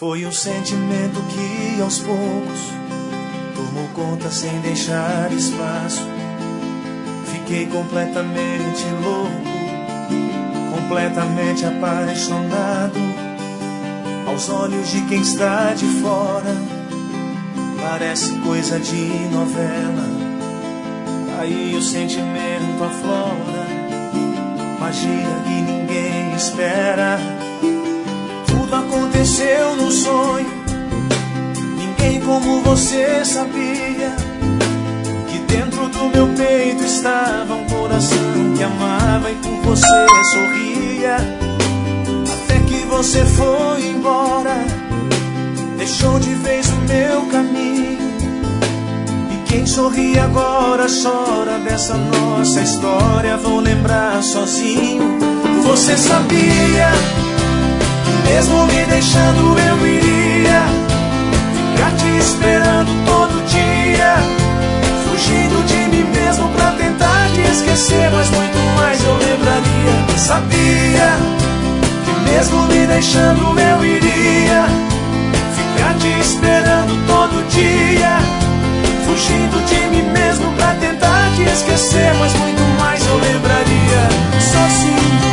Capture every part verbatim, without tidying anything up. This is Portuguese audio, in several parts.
Foi um sentimento que aos poucos tomou conta sem deixar espaço. Fiquei completamente louco, completamente apaixonado. Aos olhos de quem está de fora, parece coisa de novela. Aí o sentimento aflora, magia que ninguém espera. Tudo aconteceu num sonho, ninguém como você sabia que dentro do meu peito estava um coração que amava e por você sorria. Até que você foi embora, deixou de vez o meu caminho. E quem sorri agora chora dessa nossa história. Vou lembrar sozinho. Você sabia que mesmo me deixando eu iria ficar te esperando todo dia, fugindo de mim mesmo pra tentar te esquecer, mas muito mais eu lembraria. Sabia que mesmo me deixando eu iria ficar te esperando todo dia, fugindo de mim mesmo pra tentar te esquecer, mas muito mais eu lembraria. Sozinho.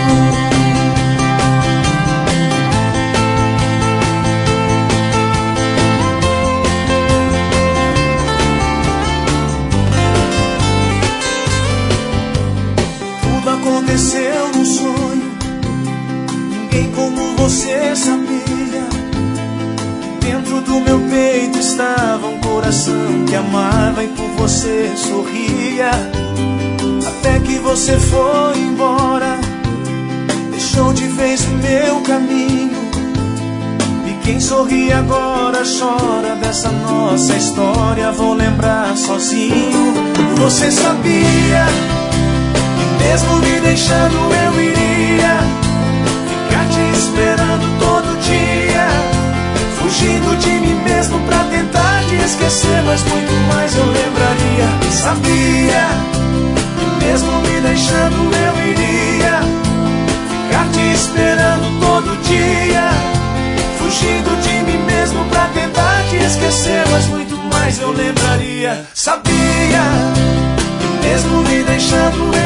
Tudo aconteceu num sonho, ninguém como você sabia. Dentro do meu peito estava um coração que amava e por você sorria. Até que você foi embora, deixou de vez o meu caminho. E quem sorri agora chora dessa nossa história. Vou lembrar sozinho. Você sabia que mesmo me deixando eu iria ficar te esperando todo dia, fugindo de mim mesmo pra tentar te esquecer, mas muito mais eu lembraria. Sabia que mesmo me deixando eu iria ficar te esperando todo dia, fugindo de mim mesmo pra tentar te esquecer, mas muito mais eu lembraria. Sabia que mesmo me deixando